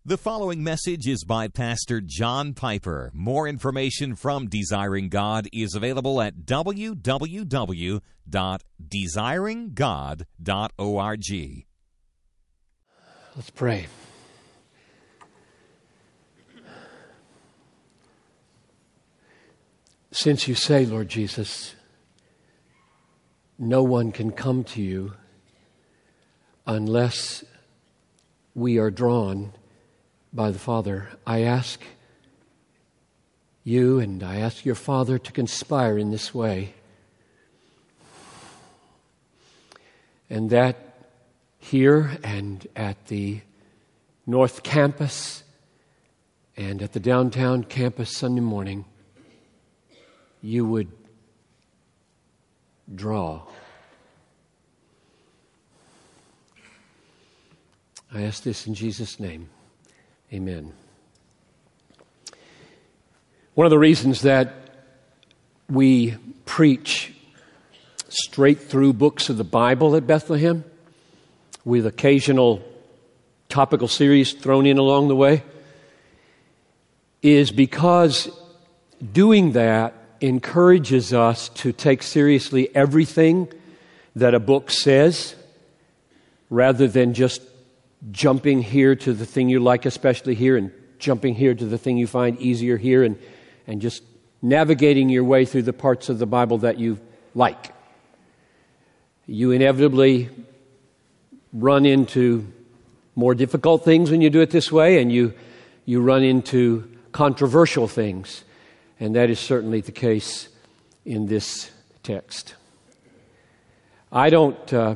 The following message is by Pastor John Piper. More information from Desiring God is available at www.desiringgod.org. Let's pray. Since you say, Lord Jesus, no one can come to you unless we are drawn by the Father, I ask you and I ask your Father to conspire in this way. And that here and at the North Campus and at the downtown campus Sunday morning, you would draw. I ask this in Jesus' name. Amen. One of the reasons that we preach straight through books of the Bible at Bethlehem, with occasional topical series thrown in along the way, is because doing that encourages us to take seriously everything that a book says, rather than just jumping here to the thing you like especially here and jumping here to the thing you find easier here and just navigating your way through the parts of the Bible that you like. You inevitably run into more difficult things when you do it this way, and you run into controversial things. And that is certainly the case in this text. I don't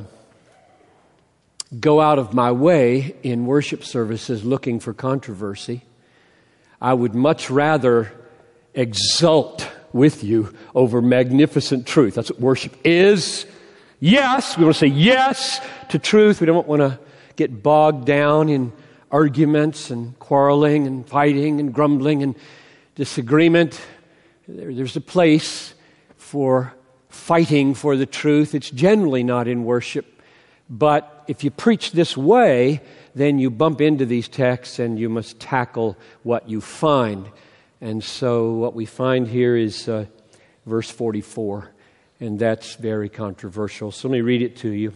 go out of my way in worship services looking for controversy. I would much rather exult with you over magnificent truth. That's what worship is. Yes, we want to say yes to truth. We don't want to get bogged down in arguments and quarreling and fighting and grumbling and disagreement. There's a place for fighting for the truth. It's generally not in worship. But if you preach this way, then you bump into these texts and you must tackle what you find. And so what we find here is verse 44, and that's very controversial. So let me read it to you.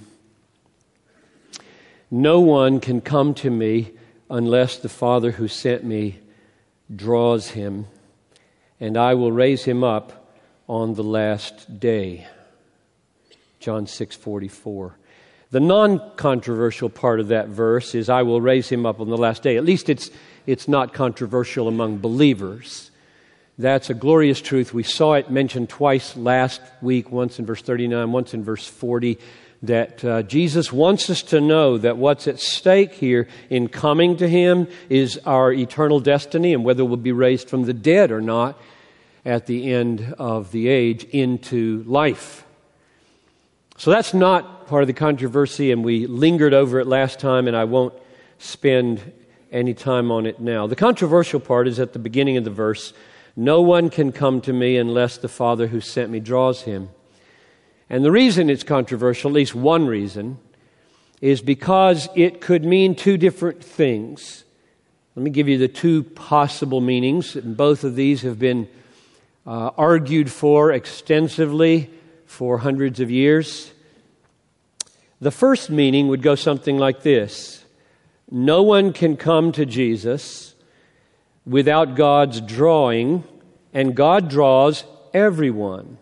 No one can come to me unless the Father who sent me draws him, and I will raise him up on the last day. John 6:44. The non-controversial part of that verse is, I will raise him up on the last day. At least it's not controversial among believers. That's a glorious truth. We saw it mentioned twice last week, once in verse 39, once in verse 40, that Jesus wants us to know that what's at stake here in coming to him is our eternal destiny and whether we'll be raised from the dead or not at the end of the age into life. So that's not part of the controversy, and we lingered over it last time, and I won't spend any time on it now. The controversial part is at the beginning of the verse. No one can come to me unless the Father who sent me draws him. And the reason it's controversial, at least one reason, is because it could mean two different things. Let me give you the two possible meanings, and both of these have been argued for extensively for hundreds of years. The first meaning would go something like this. No one can come to Jesus without God's drawing, and God draws everyone.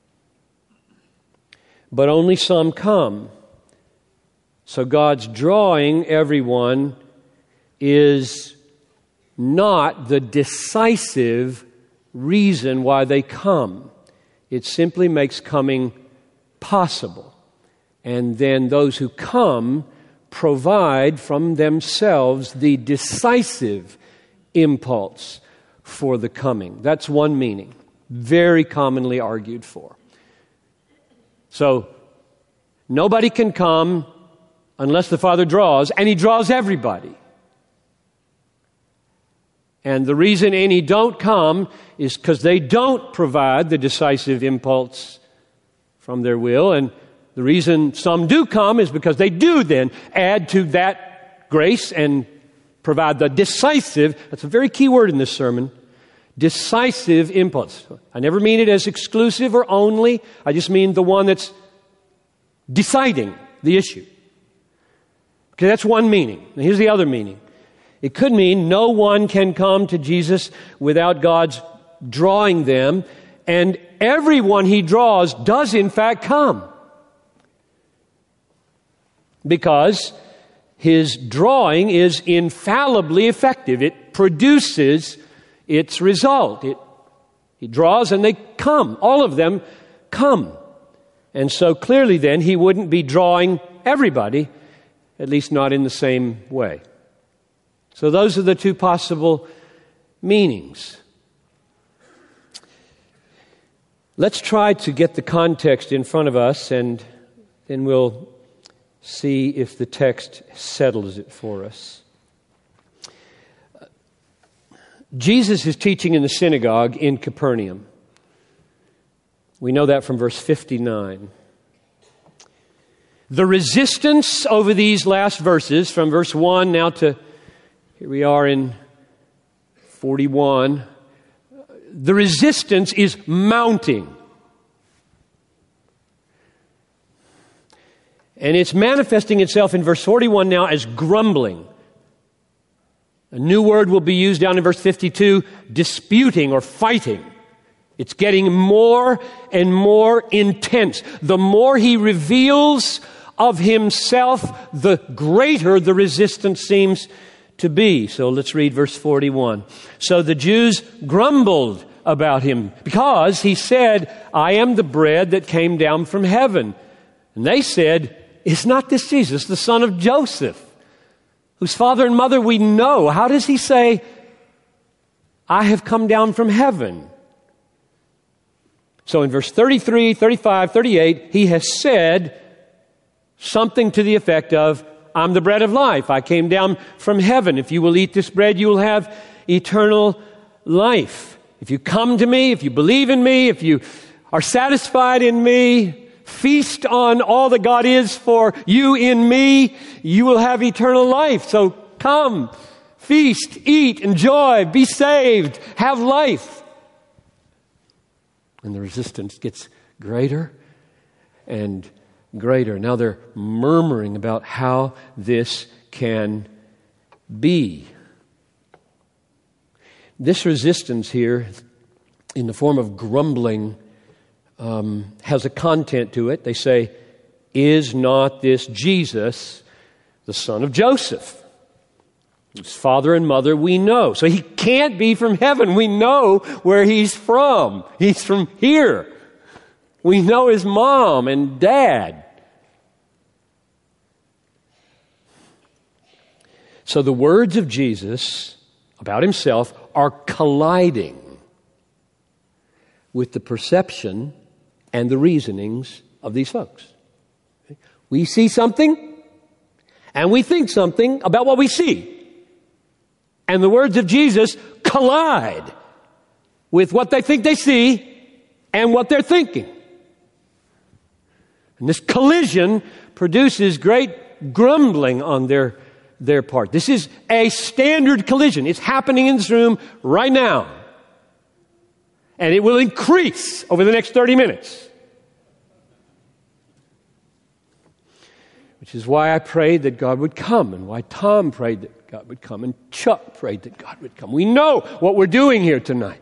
But only some come. So God's drawing everyone is not the decisive reason why they come. It simply makes coming possible. And then those who come provide from themselves the decisive impulse for the coming. That's one meaning, very commonly argued for. So, nobody can come unless the Father draws, and he draws everybody. And the reason any don't come is because they don't provide the decisive impulse from their will, and the reason some do come is because they do then add to that grace and provide the decisive, that's a very key word in this sermon, decisive impulse. I never mean it as exclusive or only. I just mean the one that's deciding the issue. Okay, that's one meaning. Now here's the other meaning. It could mean no one can come to Jesus without God's drawing them, and everyone he draws does in fact come. Because his drawing is infallibly effective. It produces its result. He draws and they come. All of them come. And so clearly then he wouldn't be drawing everybody, at least not in the same way. So those are the two possible meanings. Let's try to get the context in front of us, and then we'll see if the text settles it for us. Jesus is teaching in the synagogue in Capernaum. We know that from verse 59. The resistance over these last verses, from verse 1 now to here we are in 41, the resistance is mounting. And it's manifesting itself in verse 41 now as grumbling. A new word will be used down in verse 52, disputing or fighting. It's getting more and more intense. The more he reveals of himself, the greater the resistance seems to be. So let's read verse 41. So the Jews grumbled about him because he said, I am the bread that came down from heaven. And they said, is not this Jesus, the son of Joseph, whose father and mother we know? How does he say, I have come down from heaven? So in verse 33, 35, 38, he has said something to the effect of, I'm the bread of life. I came down from heaven. If you will eat this bread, you will have eternal life. If you come to me, if you believe in me, if you are satisfied in me, feast on all that God is for you in me, you will have eternal life. So come, feast, eat, enjoy, be saved, have life. And the resistance gets greater and greater. Now they're murmuring about how this can be. This resistance here, in the form of grumbling, has a content to it. They say, is not this Jesus, the son of Joseph, whose father and mother we know? So he can't be from heaven. We know where he's from. He's from here. We know his mom and dad. So the words of Jesus about himself are colliding with the perception and the reasonings of these folks. We see something, and we think something about what we see. And the words of Jesus collide with what they think they see and what they're thinking. And this collision produces great grumbling on their part. This is a standard collision. It's happening in this room right now. And it will increase over the next 30 minutes. Which is why I prayed that God would come, and why Tom prayed that God would come, and Chuck prayed that God would come. We know what we're doing here tonight.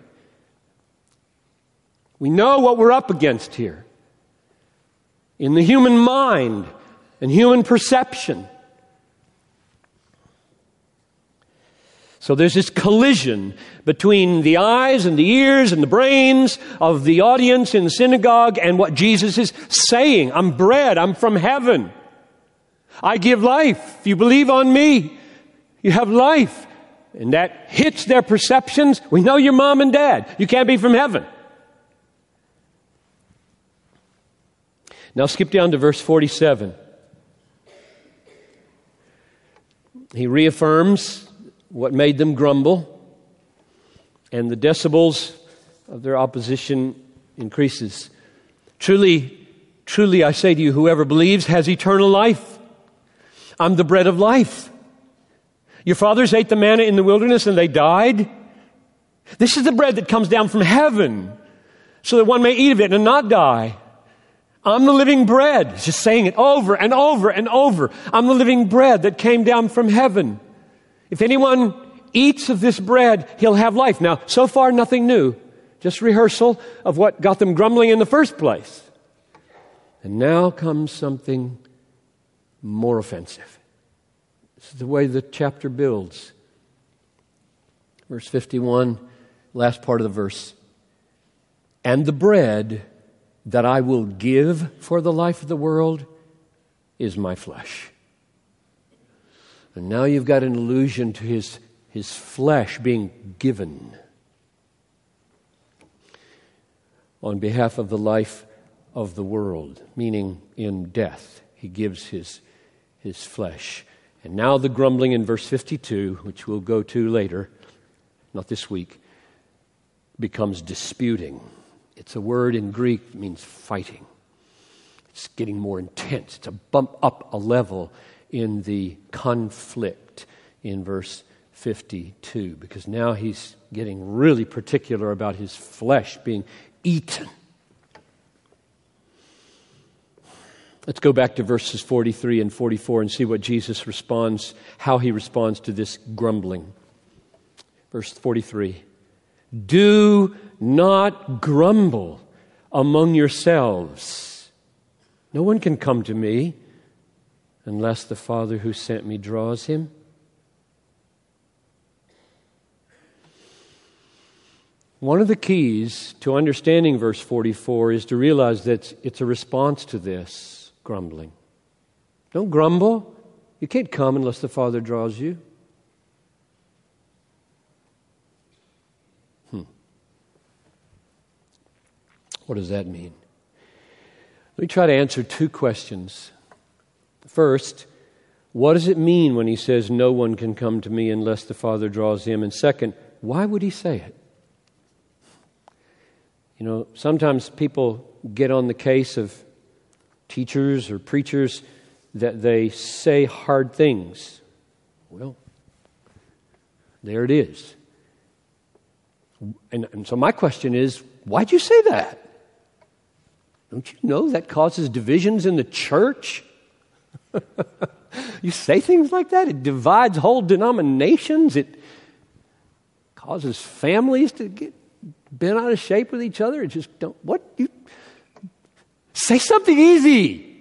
We know what we're up against here. In the human mind and human perception. So there's this collision between the eyes and the ears and the brains of the audience in the synagogue and what Jesus is saying. I'm bread. I'm from heaven. I give life. If you believe on me, you have life. And that hits their perceptions. We know your mom and dad. You can't be from heaven. Now skip down to verse 47. He reaffirms what made them grumble, and the decibels of their opposition increases. Truly, truly, I say to you, whoever believes has eternal life. I'm the bread of life. Your fathers ate the manna in the wilderness and they died. This is the bread that comes down from heaven so that one may eat of it and not die. I'm the living bread. He's just saying it over and over and over. I'm the living bread that came down from heaven. If anyone eats of this bread, he'll have life. Now, so far, nothing new. Just rehearsal of what got them grumbling in the first place. And now comes something more offensive. This is the way the chapter builds. Verse 51, last part of the verse. And the bread that I will give for the life of the world is my flesh. And now you've got an allusion to his flesh being given on behalf of the life of the world, meaning in death. He gives his flesh. And now the grumbling in verse 52, which we'll go to later, not this week, becomes disputing. It's a word in Greek that means fighting. It's getting more intense. It's a bump up a level in the conflict in verse 52, because now he's getting really particular about his flesh being eaten. Let's go back to verses 43 and 44 and see what Jesus responds, how he responds to this grumbling. Verse 43. Do not grumble among yourselves. No one can come to me unless the Father who sent me draws him. One of the keys to understanding verse 44 is to realize that it's a response to this grumbling. Don't grumble. You can't come unless the Father draws you. What does that mean? Let me try to answer two questions. First, what does it mean when he says no one can come to me unless the Father draws him? And second, why would he say it? You know, sometimes people get on the case of teachers or preachers that they say hard things. Well, there it is. And so my question is, why'd you say that? Don't you know that causes divisions in the church? You say things like that, it divides whole denominations. It causes families to get bent out of shape with each other. It just don't. What you say something easy.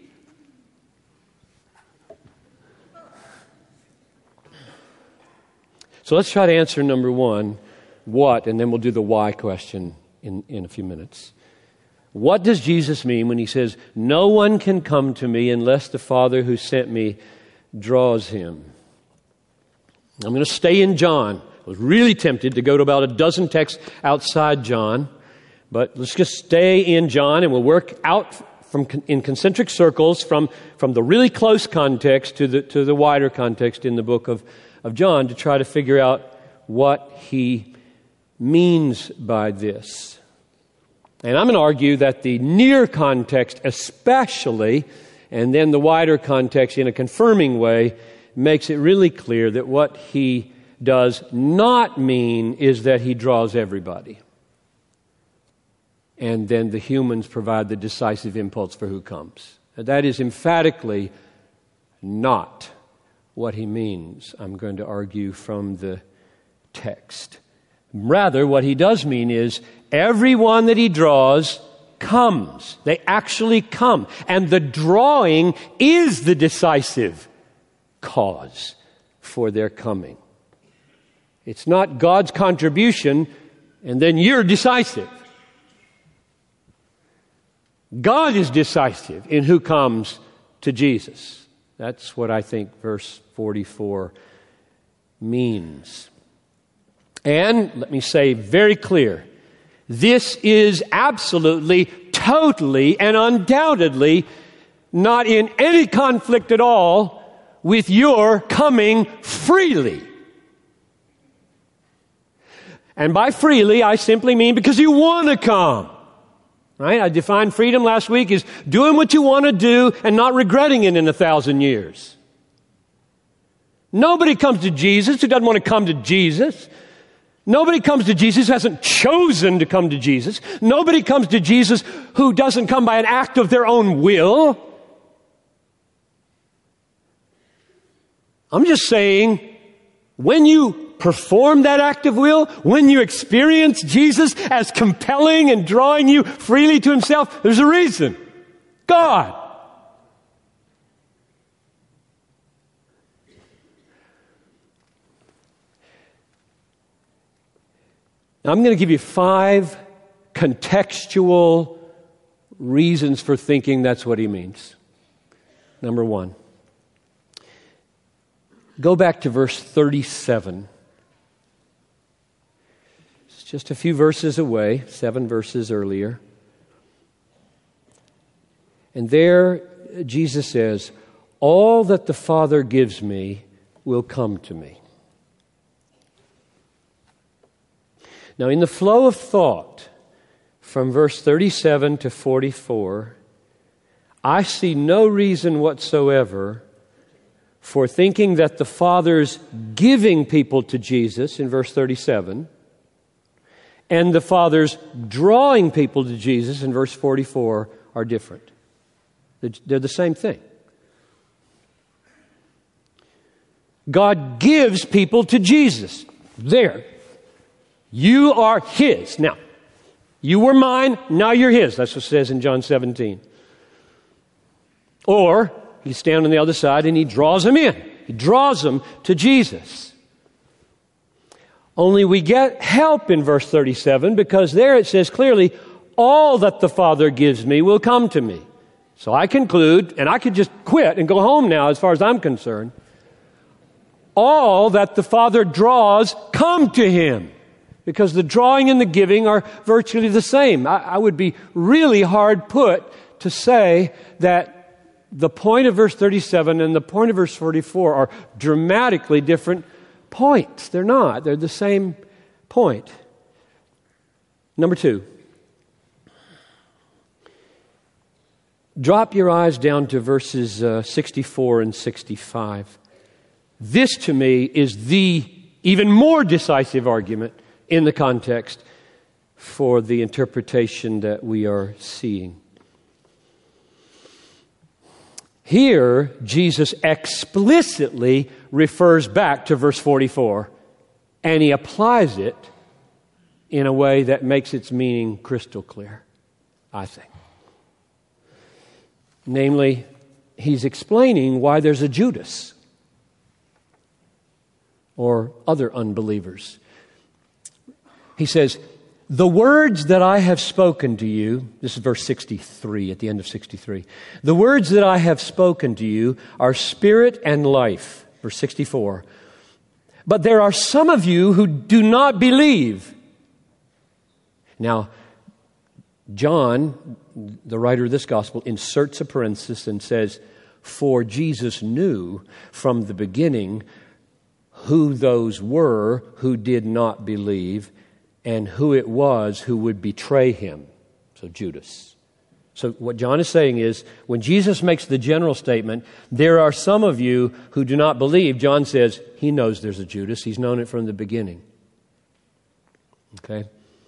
So let's try to answer number one, what, and then we'll do the why question in a few minutes. What does Jesus mean when he says, no one can come to me unless the Father who sent me draws him? I'm going to stay in John. I was really tempted to go to about a dozen texts outside John, but let's just stay in John and we'll work out in concentric circles from the really close context to the wider context in the book of John to try to figure out what he means by this. And I'm going to argue that the near context especially, and then the wider context in a confirming way, makes it really clear that what he does not mean is that he draws everybody. And then the humans provide the decisive impulse for who comes. And that is emphatically not what he means, I'm going to argue from the text. Rather, what he does mean is everyone that he draws comes. They actually come. And the drawing is the decisive cause for their coming. It's not God's contribution and then you're decisive. God is decisive in who comes to Jesus. That's what I think verse 44 means. And let me say very clear, this is absolutely, totally, and undoubtedly not in any conflict at all with your coming freely. And by freely, I simply mean because you want to come. Right? I defined freedom last week as doing what you want to do and not regretting it in 1,000 years. Nobody comes to Jesus who doesn't want to come to Jesus. Nobody comes to Jesus who hasn't chosen to come to Jesus. Nobody comes to Jesus who doesn't come by an act of their own will. I'm just saying, when you perform that act of will, when you experience Jesus as compelling and drawing you freely to Himself, there's a reason. God. Now, I'm going to give you 5 contextual reasons for thinking that's what he means. Number 1. Go back to verse 37. It's just a few verses away, 7 verses earlier. And there Jesus says, "All that the Father gives me will come to me." Now, in the flow of thought from verse 37 to 44, I see no reason whatsoever for thinking that the Father's giving people to Jesus in verse 37 and the Father's drawing people to Jesus in verse 44 are different. They're the same thing. God gives people to Jesus. There. You are His. Now, you were mine, now you're His. That's what it says in John 17. Or, He's standing on the other side and He draws them in. He draws them to Jesus. Only we get help in verse 37 because there it says clearly, all that the Father gives me will come to me. So I conclude, and I could just quit and go home now as far as I'm concerned. All that the Father draws come to Him. Because the drawing and the giving are virtually the same. I would be really hard put to say that the point of verse 37 and the point of verse 44 are dramatically different points. They're not. They're the same point. Number 2. Drop your eyes down to verses 64 and 65. This, to me, is the even more decisive argument in the context for the interpretation that we are seeing. Here, Jesus explicitly refers back to verse 44, and He applies it in a way that makes its meaning crystal clear, I think. Namely, He's explaining why there's a Judas or other unbelievers. He says, "The words that I have spoken to you," this is verse 63, at the end of 63. "The words that I have spoken to you are spirit and life." Verse 64. "But there are some of you who do not believe." Now, John, the writer of this gospel, inserts a parenthesis and says, "For Jesus knew from the beginning who those were who did not believe, and who it was who would betray Him." So Judas. So what John is saying is, when Jesus makes the general statement, "There are some of you who do not believe," John says, He knows there's a Judas. He's known it from the beginning. Okay?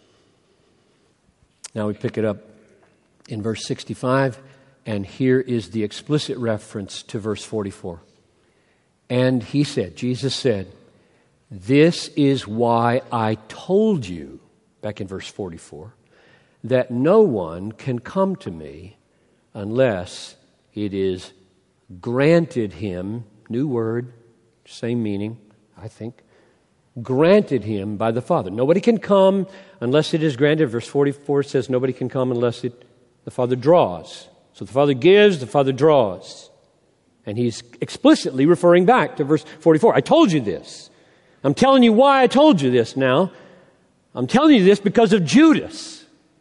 Now we pick it up in verse 65, and here is the explicit reference to verse 44. "And He said," Jesus said, "This is why I told you," back in verse 44, "that no one can come to me unless it is granted him," new word, same meaning, I think, "granted him by the Father." Nobody can come unless it is granted. Verse 44 says nobody can come unless the Father draws. So the Father gives, the Father draws. And He's explicitly referring back to verse 44. I told you this. I'm telling you why I told you this now. I'm telling you this because of Judas.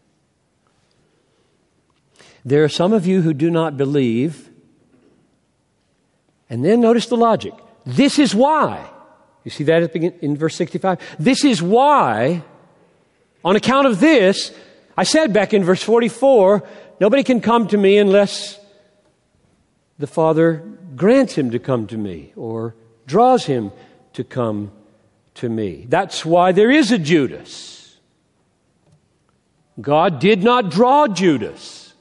There are some of you who do not believe. And then notice the logic. This is why. You see that in verse 65? This is why, on account of this, I said back in verse 44, nobody can come to me unless the Father grants him to come to me, or draws him to come to me. That's why there is a Judas. God did not draw Judas.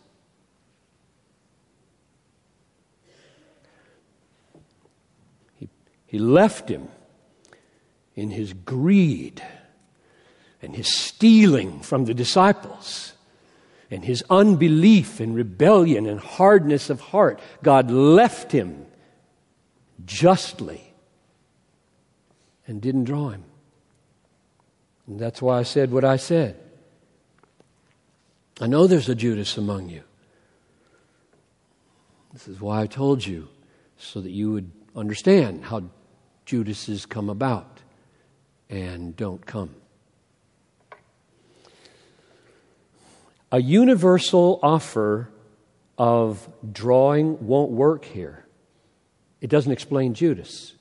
He left him in his greed and his stealing from the disciples and his unbelief and rebellion and hardness of heart. God left him justly and didn't draw him. And that's why I said what I said. I know there's a Judas among you. This is why I told you, so that you would understand how Judases come about and don't come. A universal offer of drawing won't work here. It doesn't explain Judas.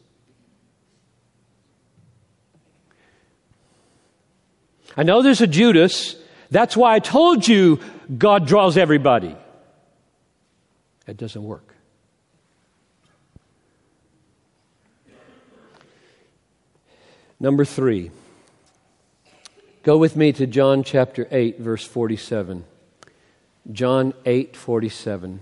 I know there's a Judas. That's why I told you God draws everybody. It doesn't work. Number 3. Go with me to John chapter 8, verse 47. John 8:47.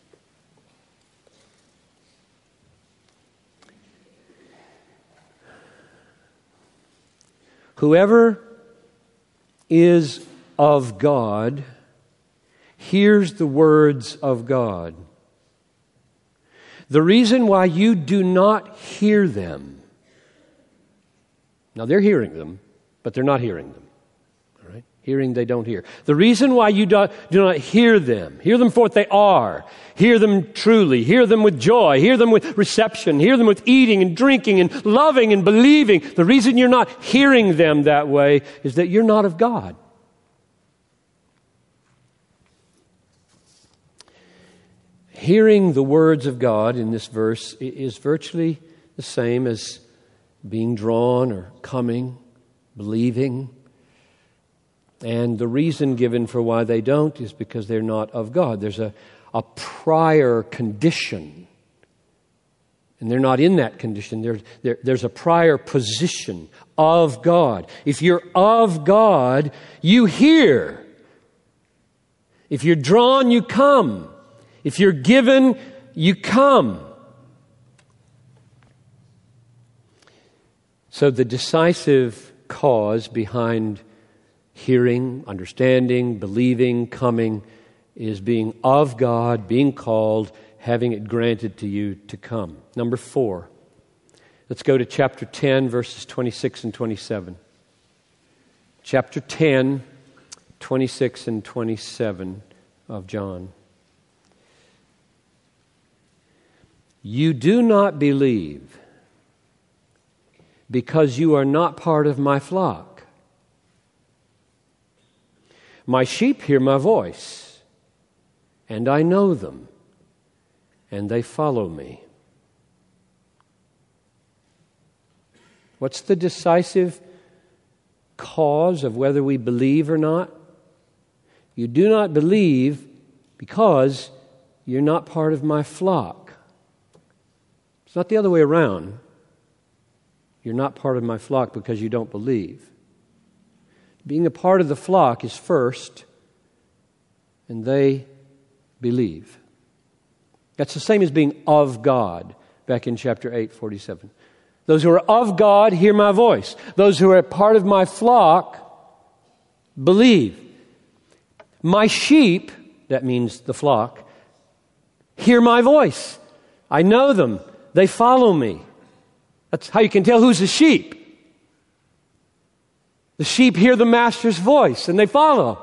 Whoever is of God hears the words of God. The reason why you do not hear them, now they're hearing them, but they're not hearing them. All right? Hearing, they don't hear. The reason why you do not hear them for what they are, hear them truly, hear them with joy, hear them with reception, hear them with eating and drinking and loving and believing. The reason you're not hearing them that way is that you're not of God. Hearing the words of God in this verse is virtually the same as being drawn or coming, believing. And the reason given for why they don't is because they're not of God. There's a prior condition. And they're not in that condition. There's a prior position of God. If you're of God, you hear. If you're drawn, you come. If you're given, you come. So the decisive cause behind hearing, understanding, believing, coming is being of God, being called, having it granted to you to come. Number 4. Let's go to chapter 10, verses 26 and 27. Chapter 10, 26 and 27 of John. You do not believe because you are not part of my flock. My sheep hear my voice, and I know them, and they follow me. What's the decisive cause of whether we believe or not? You do not believe because you're not part of my flock. It's not the other way around. You're not part of my flock because you don't believe. Being a part of the flock is first, and they believe. That's the same as being of God, back in chapter 8:47. Those who are of God hear my voice. Those who are part of my flock believe. My sheep, that means the flock, hear my voice. I know them. They follow me. That's how you can tell who's a sheep. The sheep hear the master's voice and they follow.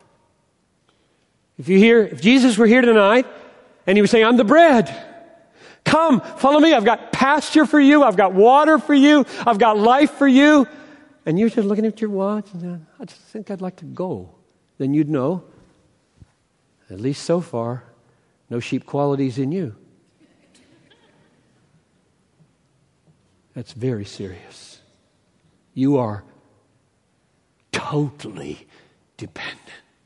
If Jesus were here tonight and he was saying, I'm the bread. Come, follow me. I've got pasture for you. I've got water for you. I've got life for you. And you're just looking at your watch and I just think I'd like to go. Then you'd know, at least so far, no sheep qualities in you. That's very serious. You are totally dependent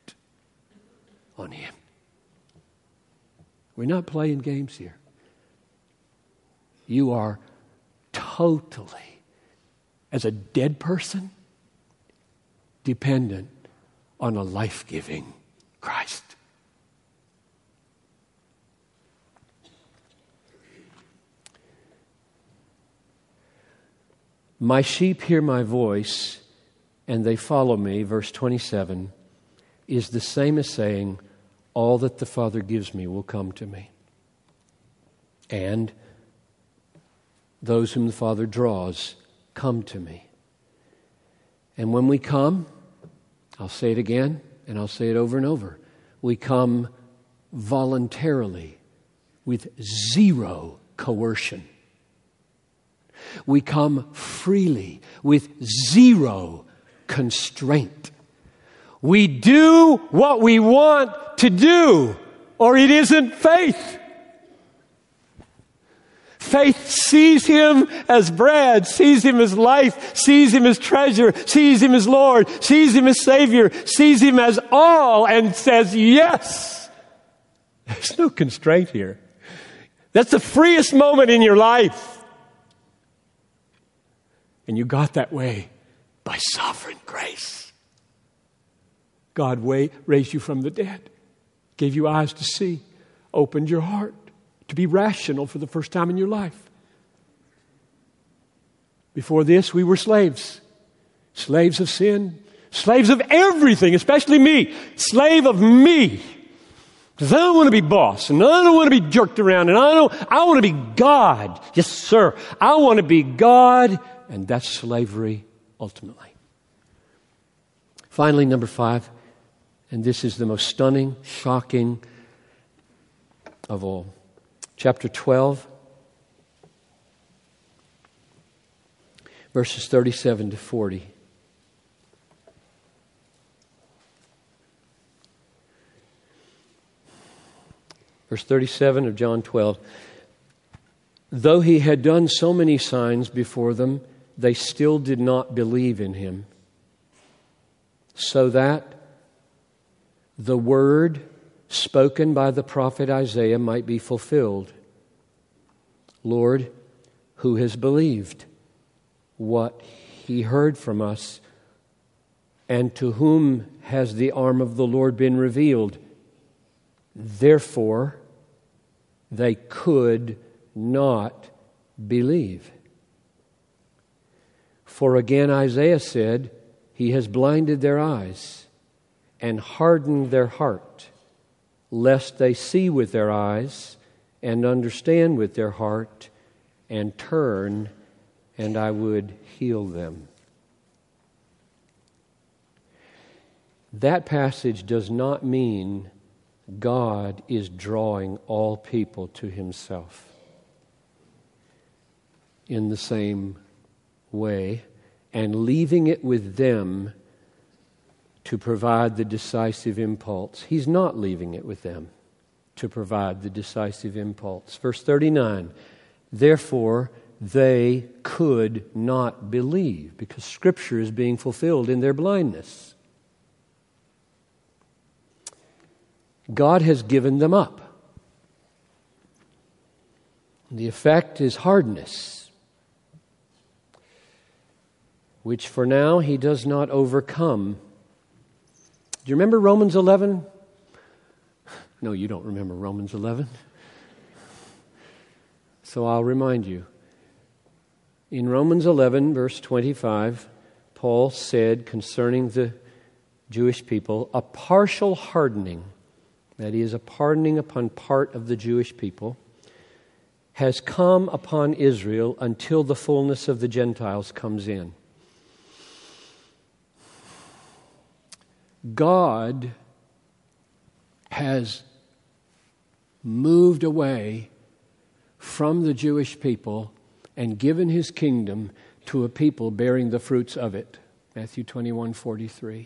on Him. We're not playing games here. You are totally totally, as a dead person, dependent on a life-giving Christ. My sheep hear my voice, and they follow me, verse 27, is the same as saying, all that the Father gives me will come to me. And those whom the Father draws come to me. And when we come, I'll say it again, and I'll say it over and over, we come voluntarily with zero coercion. We come freely with zero constraint. We do what we want to do, or it isn't faith. Faith sees Him as bread, sees Him as life, sees Him as treasure, sees Him as Lord, sees Him as Savior, sees Him as all, and says yes. There's no constraint here. That's the freest moment in your life. And you got that way by sovereign grace. God raised you from the dead, gave you eyes to see, opened your heart to be rational for the first time in your life. Before this, we were slaves. Slaves of sin. Slaves of everything, especially me. Slave of me. Because I don't want to be boss, and I don't want to be jerked around, and I want to be God. Yes, sir. I want to be God. And that's slavery ultimately. Finally, number 5, and this is the most stunning, shocking of all. Chapter 12, verses 37 to 40. Verse 37 of John 12. Though he had done so many signs before them, they still did not believe in him, so that the word spoken by the prophet Isaiah might be fulfilled. Lord, who has believed what he heard from us, and to whom has the arm of the Lord been revealed? Therefore, they could not believe. For again Isaiah said, He has blinded their eyes and hardened their heart, lest they see with their eyes and understand with their heart and turn, and I would heal them. That passage does not mean God is drawing all people to Himself in the same way and leaving it with them to provide the decisive impulse. He's not leaving it with them to provide the decisive impulse. Verse 39, therefore they could not believe because Scripture is being fulfilled in their blindness. God has given them up. The effect is hardness, which for now He does not overcome. Do you remember Romans 11? No, you don't remember Romans 11. So I'll remind you. In Romans 11, verse 25, Paul said concerning the Jewish people, a partial hardening, that is, a pardoning upon part of the Jewish people, has come upon Israel until the fullness of the Gentiles comes in. God has moved away from the Jewish people and given His kingdom to a people bearing the fruits of it. Matthew 21:43.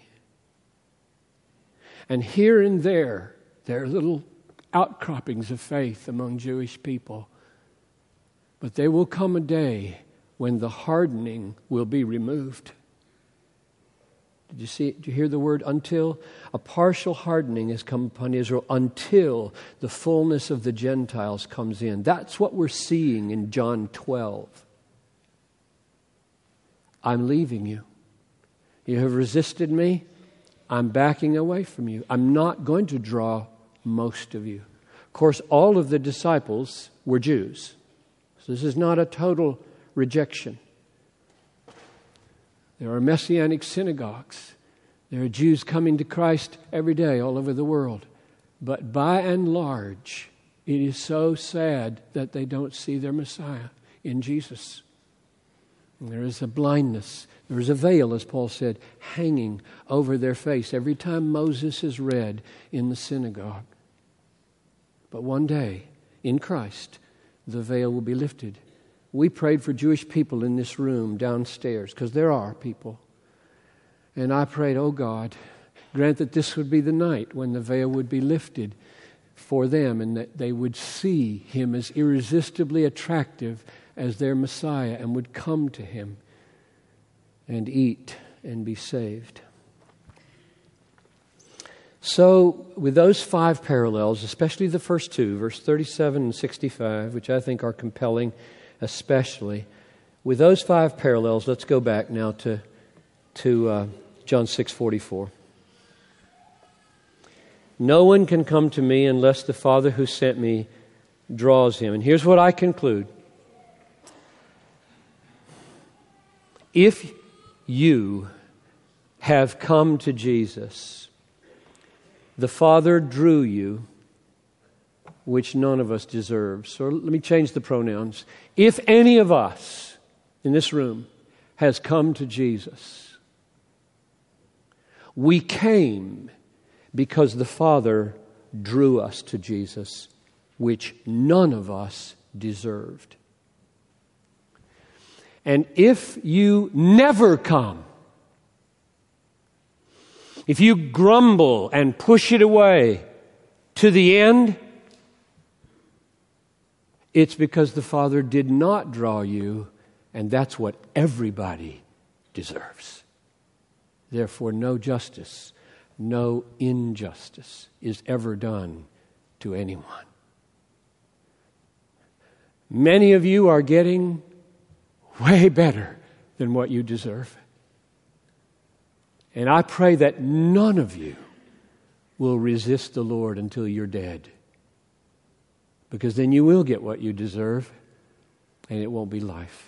And here and there are little outcroppings of faith among Jewish people. But there will come a day when the hardening will be removed. Did you see it? Did you hear the word until? A partial hardening has come upon Israel until the fullness of the Gentiles comes in. That's what we're seeing in John 12. I'm leaving you. You have resisted me. I'm backing away from you. I'm not going to draw most of you. Of course, all of the disciples were Jews. So this is not a total rejection. There are Messianic synagogues. There are Jews coming to Christ every day all over the world. But by and large, it is so sad that they don't see their Messiah in Jesus. And there is a blindness. There is a veil, as Paul said, hanging over their face every time Moses is read in the synagogue. But one day, in Christ, the veil will be lifted. We prayed for Jewish people in this room downstairs, because there are people. And I prayed, oh God, grant that this would be the night when the veil would be lifted for them and that they would see Him as irresistibly attractive as their Messiah and would come to Him and eat and be saved. So, with those 5 parallels, especially the first 2, verse 37 and 65, which I think are compelling especially, with those 5 parallels, let's go back now to John 6:44. No one can come to me unless the Father who sent me draws him. And here's what I conclude. If you have come to Jesus, the Father drew you, which none of us deserves. So let me change the pronouns. If any of us in this room has come to Jesus, we came because the Father drew us to Jesus, which none of us deserved. And if you never come, if you grumble and push it away to the end, it's because the Father did not draw you, and that's what everybody deserves. Therefore, no justice, no injustice is ever done to anyone. Many of you are getting way better than what you deserve. And I pray that none of you will resist the Lord until you're dead. Because then you will get what you deserve, and it won't be life.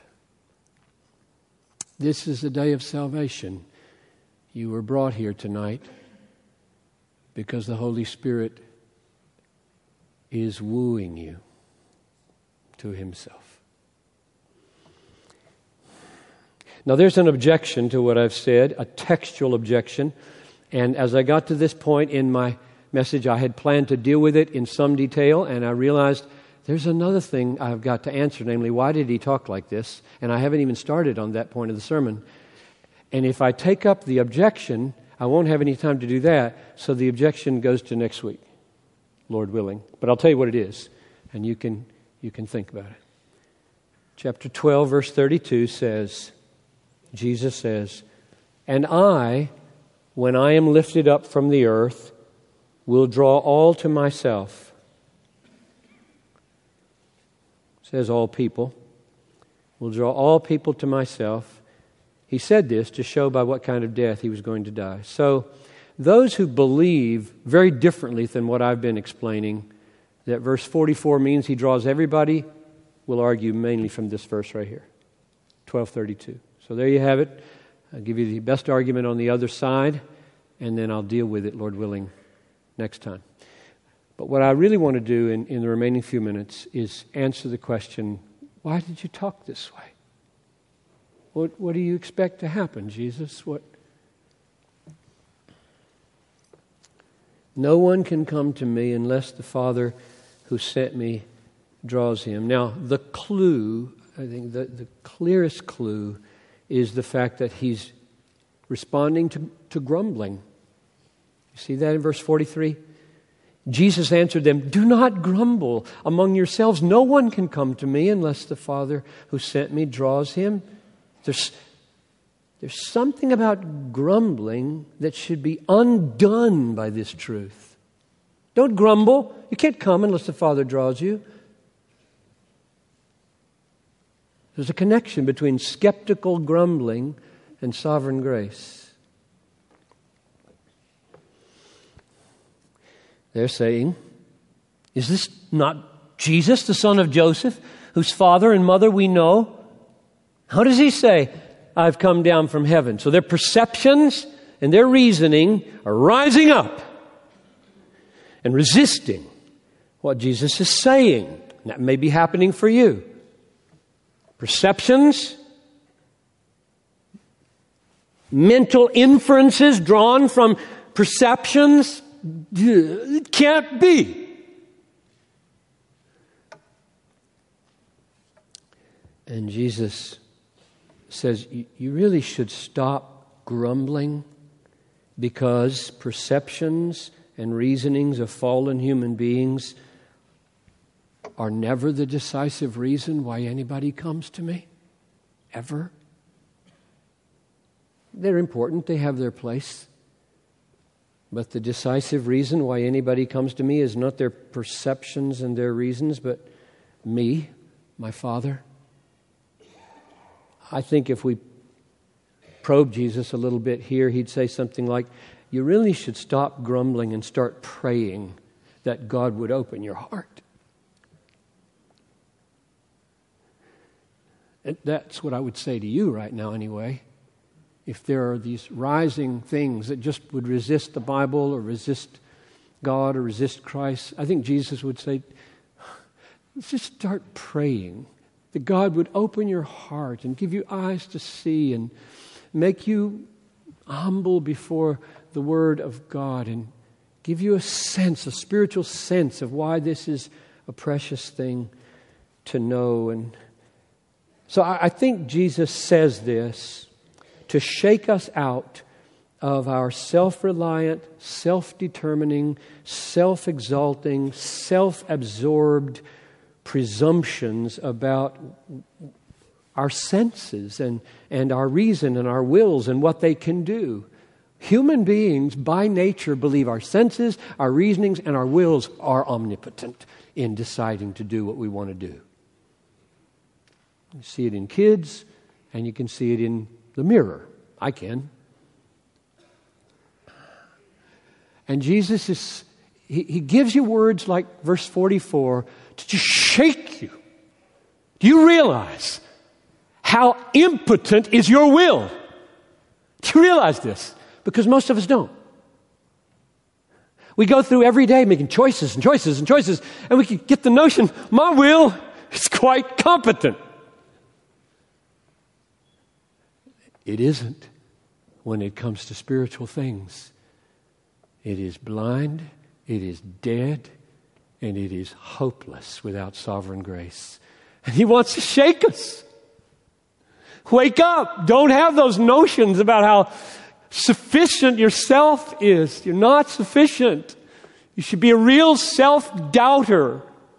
This is the day of salvation. You were brought here tonight because the Holy Spirit is wooing you to Himself. Now there's an objection to what I've said, a textual objection. And as I got to this point in my message, I had planned to deal with it in some detail, and I realized there's another thing I've got to answer, namely, why did he talk like this? And I haven't even started on that point of the sermon. And if I take up the objection, I won't have any time to do that, so the objection goes to next week, Lord willing. But I'll tell you what it is, and you can think about it. Chapter 12, verse 32 says, Jesus says, "And I, when I am lifted up from the earth, will draw all to myself." Says all people. Will draw all people to myself. He said this to show by what kind of death He was going to die. So those who believe very differently than what I've been explaining, that verse 44 means He draws everybody, will argue mainly from this verse right here, 12:32. So there you have it. I'll give you the best argument on the other side, and then I'll deal with it, Lord willing, next time. But what I really want to do in the remaining few minutes is answer the question, why did you talk this way? What do you expect to happen, Jesus? No one can come to me unless the Father who sent me draws him. Now, the clue, I think the clearest clue is the fact that He's responding to grumbling. You see that in verse 43? Jesus answered them, "Do not grumble among yourselves. No one can come to me unless the Father who sent me draws him." There's something about grumbling that should be undone by this truth. Don't grumble. You can't come unless the Father draws you. There's a connection between skeptical grumbling and sovereign grace. They're saying, is this not Jesus, the son of Joseph, whose father and mother we know? How does he say, I've come down from heaven? So their perceptions and their reasoning are rising up and resisting what Jesus is saying. And that may be happening for you. Perceptions, mental inferences drawn from perceptions. It can't be. And Jesus says, you really should stop grumbling, because perceptions and reasonings of fallen human beings are never the decisive reason why anybody comes to me. Ever. They're important. They have their place. But the decisive reason why anybody comes to me is not their perceptions and their reasons, but me, my Father. I think if we probe Jesus a little bit here, he'd say something like, you really should stop grumbling and start praying that God would open your heart. And that's what I would say to you right now anyway. If there are these rising things that just would resist the Bible or resist God or resist Christ, I think Jesus would say, let's just start praying that God would open your heart and give you eyes to see and make you humble before the Word of God and give you a sense, a spiritual sense of why this is a precious thing to know. And so I think Jesus says this to shake us out of our self-reliant, self-determining, self-exalting, self-absorbed presumptions about our senses and our reason and our wills and what they can do. Human beings, by nature, believe our senses, our reasonings, and our wills are omnipotent in deciding to do what we want to do. You see it in kids, and you can see it in the mirror. I can. And Jesus He gives you words like verse 44 to just shake you. Do you realize how impotent is your will? Do you realize this? Because most of us don't. We go through every day making choices and choices and choices, and we can get the notion, my will is quite competent. It isn't when it comes to spiritual things. It is blind, it is dead, and it is hopeless without sovereign grace. And He wants to shake us. Wake up. Don't have those notions about how sufficient yourself is. You're not sufficient. You should be a real self-doubter.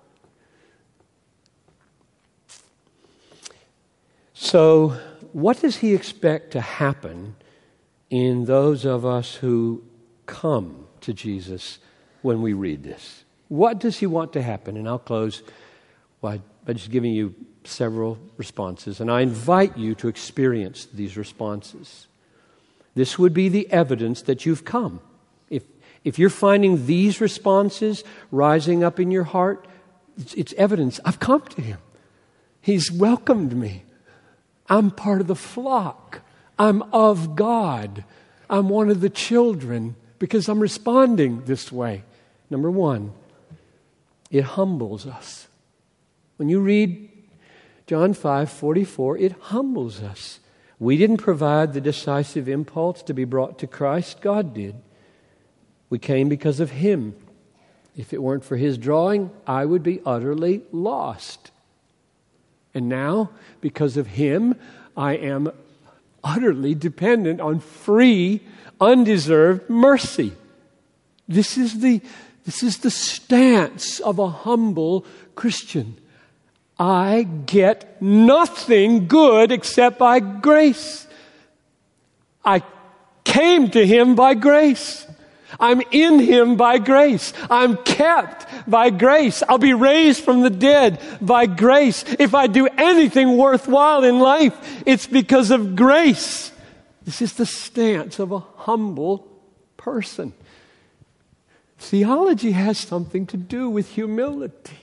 So, what does He expect to happen in those of us who come to Jesus when we read this? What does He want to happen? And I'll close by just giving you several responses. And I invite you to experience these responses. This would be the evidence that you've come. If you're finding these responses rising up in your heart, it's evidence. I've come to Him. He's welcomed me. I'm part of the flock. I'm of God. I'm one of the children because I'm responding this way. Number one, it humbles us. When you read John 5:44, it humbles us. We didn't provide the decisive impulse to be brought to Christ. God did. We came because of Him. If it weren't for His drawing, I would be utterly lost. And now, because of Him, I am utterly dependent on free, undeserved mercy. This is the stance of a humble Christian. I get nothing good except by grace. I came to Him by grace. I'm in Him by grace. I'm kept by grace. I'll be raised from the dead by grace. If I do anything worthwhile in life, it's because of grace. This is the stance of a humble person. Theology has something to do with humility.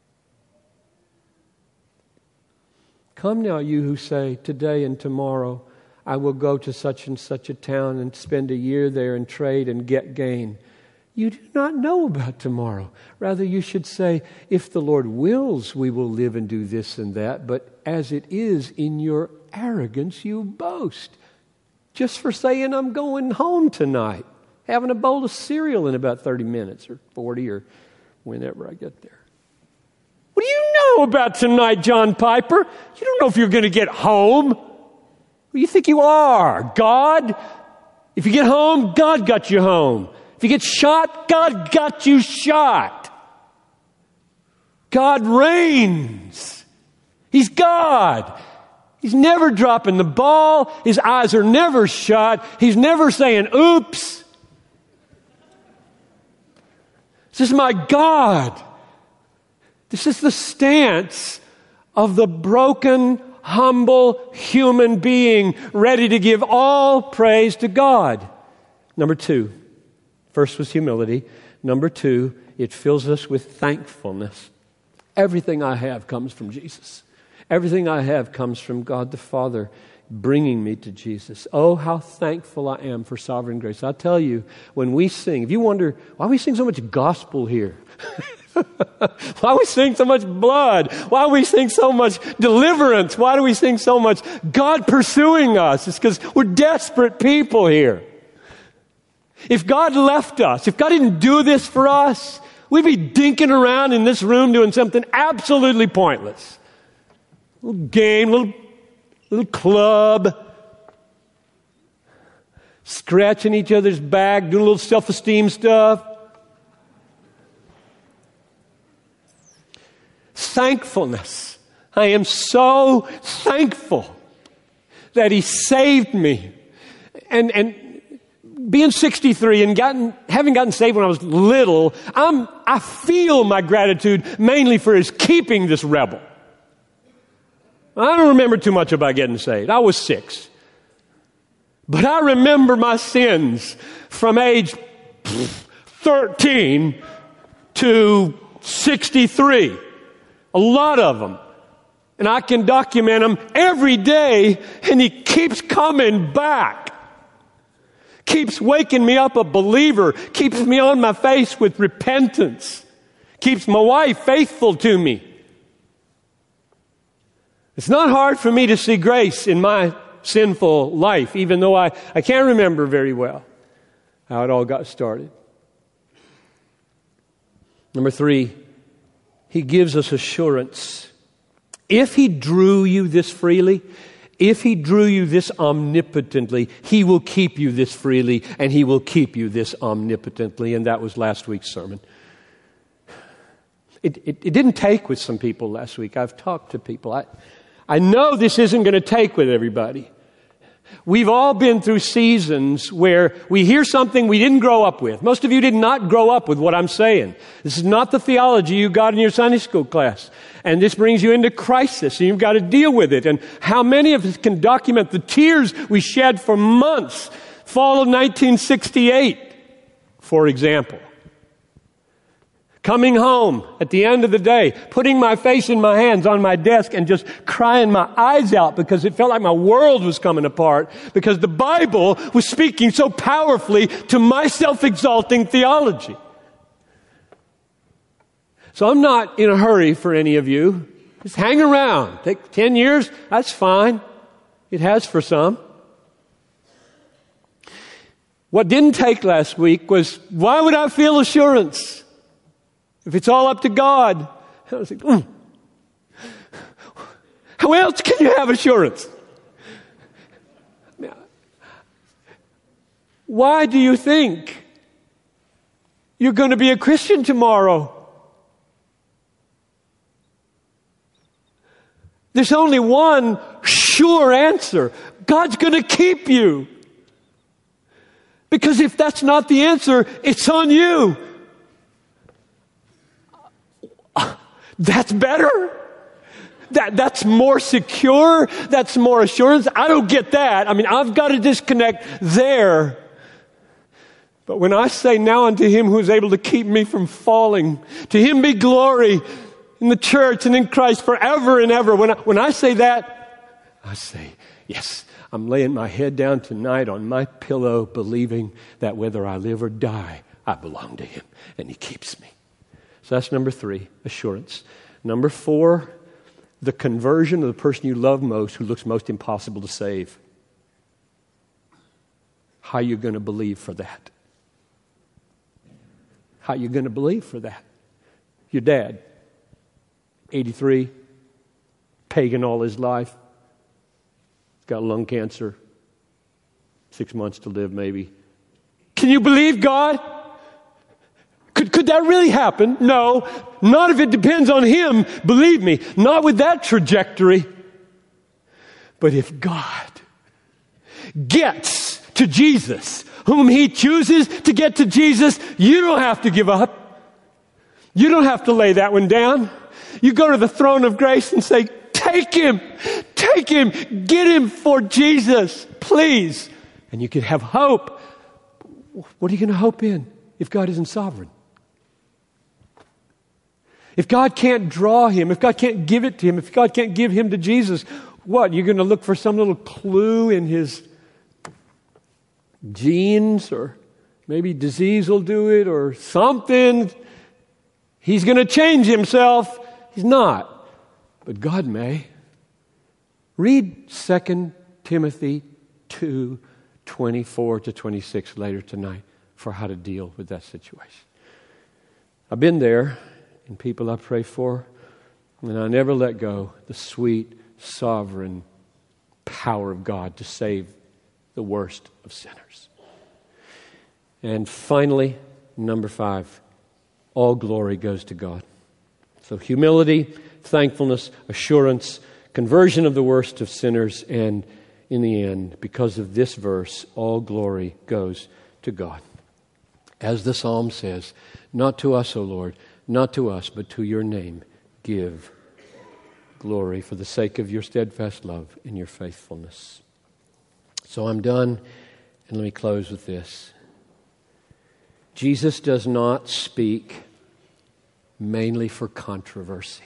Come now, you who say, today and tomorrow, I will go to such and such a town and spend a year there and trade and get gain. You do not know about tomorrow. Rather, you should say, if the Lord wills, we will live and do this and that. But as it is, in your arrogance, you boast. Just for saying, I'm going home tonight. Having a bowl of cereal in about 30 minutes or 40 or whenever I get there. What do you know about tonight, John Piper? You don't know if you're going to get home. Who do you think you are? God? If you get home, God got you home. If you get shot, God got you shot. God reigns. He's God. He's never dropping the ball. His eyes are never shut. He's never saying, oops. This is my God. This is the stance of the broken, humble human being ready to give all praise to God. Number two, first was humility. Number two, it fills us with thankfulness. Everything I have comes from Jesus. Everything I have comes from God the Father bringing me to Jesus. Oh, how thankful I am for sovereign grace. I'll tell you, when we sing, if you wonder why we sing so much gospel here, why we sing so much blood, why we sing so much deliverance, why do we sing so much God pursuing us? It's because we're desperate people here. If God left us, if God didn't do this for us, we'd be dinking around in this room doing something absolutely pointless. A little game, little club, scratching each other's back, doing a little self-esteem stuff. Thankfulness. I am so thankful that He saved me. And being 63 and having gotten saved when I was little, I feel my gratitude mainly for His keeping this rebel. I don't remember too much about getting saved. I was 6. But I remember my sins from age 13 to 63. A lot of them. And I can document them every day, and He keeps coming back. Keeps waking me up a believer. Keeps me on my face with repentance. Keeps my wife faithful to me. It's not hard for me to see grace in my sinful life, even though I can't remember very well how it all got started. Number 3, He gives us assurance. If He drew you this freely, if He drew you this omnipotently, He will keep you this freely, and He will keep you this omnipotently. And that was last week's sermon. It didn't take with some people last week. I've talked to people. I know this isn't going to take with everybody. We've all been through seasons where we hear something we didn't grow up with. Most of you did not grow up with what I'm saying. This is not the theology you got in your Sunday school class. And this brings you into crisis, and you've got to deal with it. And how many of us can document the tears we shed for months? Fall of 1968, for example. Coming home at the end of the day, putting my face in my hands on my desk and just crying my eyes out because it felt like my world was coming apart because the Bible was speaking so powerfully to my self-exalting theology. So I'm not in a hurry for any of you. Just hang around. Take 10 years, that's fine. It has for some. What didn't take last week was, why would I feel assurance? If it's all up to God. I was like, How else can you have assurance? Now, why do you think you're going to be a Christian tomorrow? There's only one sure answer. God's going to keep you. Because if that's not the answer, it's on you. That's better. That's more secure. That's more assurance. I don't get that. I mean, I've got to disconnect there. But when I say, now unto him who is able to keep me from falling, to him be glory in the church and in Christ forever and ever. When I say that, I say, yes, I'm laying my head down tonight on my pillow, believing that whether I live or die, I belong to him and he keeps me. So that's number 3, assurance. Number 4, the conversion of the person you love most who looks most impossible to save. How are you going to believe for that? How are you going to believe for that? Your dad, 83, pagan all his life, got lung cancer, 6 months to live maybe. Can you believe God? Could that really happen? No, not if it depends on him, believe me, not with that trajectory. But if God gets to Jesus, whom he chooses to get to Jesus, you don't have to give up. You don't have to lay that one down. You go to the throne of grace and say, take him, get him for Jesus, please. And you can have hope. What are you going to hope in if God isn't sovereign? If God can't draw him, if God can't give it to him, if God can't give him to Jesus, what? You're going to look for some little clue in his genes, or maybe disease will do it, or something. He's going to change himself. He's not. But God may. Read 2 Timothy 2, 24 to 26 later tonight for how to deal with that situation. I've been there, and people I pray for, and I never let go the sweet, sovereign power of God to save the worst of sinners. And finally, number 5, all glory goes to God. So humility, thankfulness, assurance, conversion of the worst of sinners, and in the end, because of this verse, all glory goes to God. As the psalm says, not to us, O Lord, not to us, but to your name give glory for the sake of your steadfast love and your faithfulness. So I'm done, and let me close with this. Jesus does not speak mainly for controversy.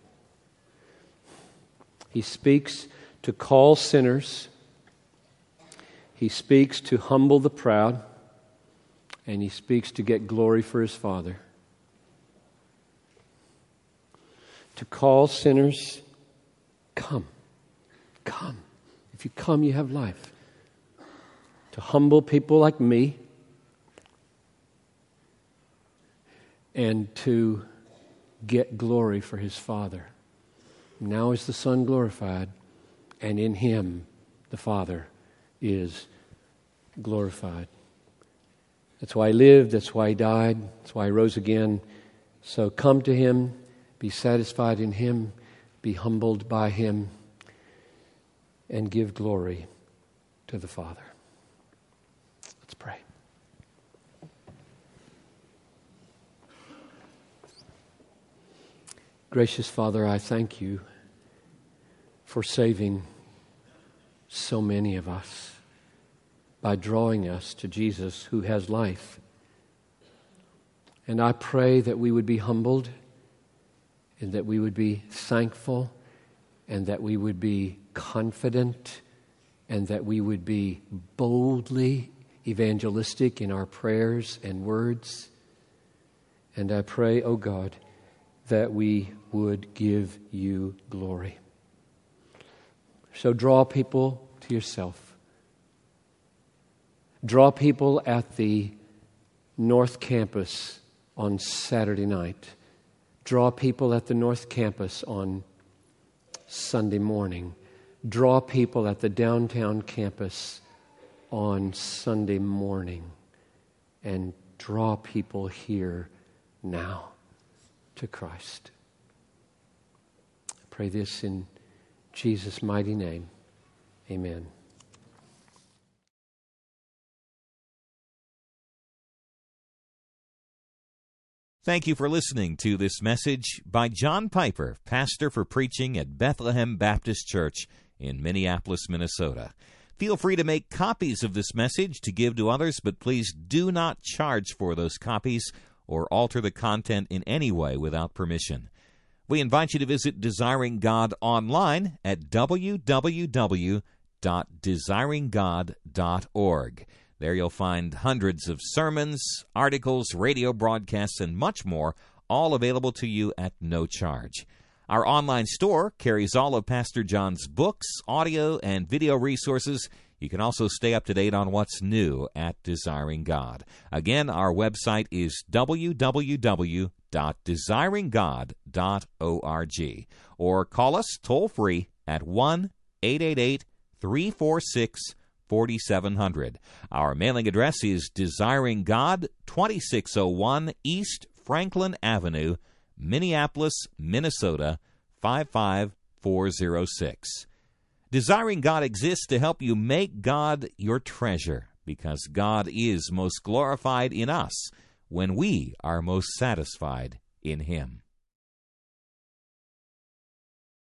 He speaks to call sinners. He speaks to humble the proud. And he speaks to get glory for his Father. To call sinners, come. Come. If you come, you have life. To humble people like me. And to get glory for his Father. Now is the Son glorified, and in him the Father is glorified. That's why he lived, that's why he died, that's why he rose again. So come to him, be satisfied in him, be humbled by him, and give glory to the Father. Let's pray. Gracious Father, I thank you for saving so many of us by drawing us to Jesus who has life. And I pray that we would be humbled and that we would be thankful and that we would be confident and that we would be boldly evangelistic in our prayers and words. And I pray, O God, that we would give you glory. So draw people to yourself. Draw people at the North Campus on Saturday night. Draw people at the North Campus on Sunday morning. Draw people at the downtown campus on Sunday morning. And draw people here now to Christ. I pray this in Jesus' mighty name. Amen. Thank you for listening to this message by John Piper, pastor for preaching at Bethlehem Baptist Church in Minneapolis, Minnesota. Feel free to make copies of this message to give to others, but please do not charge for those copies or alter the content in any way without permission. We invite you to visit Desiring God online at www.desiringgod.org. There you'll find hundreds of sermons, articles, radio broadcasts, and much more, all available to you at no charge. Our online store carries all of Pastor John's books, audio, and video resources. You can also stay up to date on what's new at Desiring God. Again, our website is www.desiringgod.org. Or call us toll-free at 1-888-346-4700. Our mailing address is Desiring God, 2601 East Franklin Avenue, Minneapolis, Minnesota, 55406. Desiring God exists to help you make God your treasure, because God is most glorified in us when we are most satisfied in Him.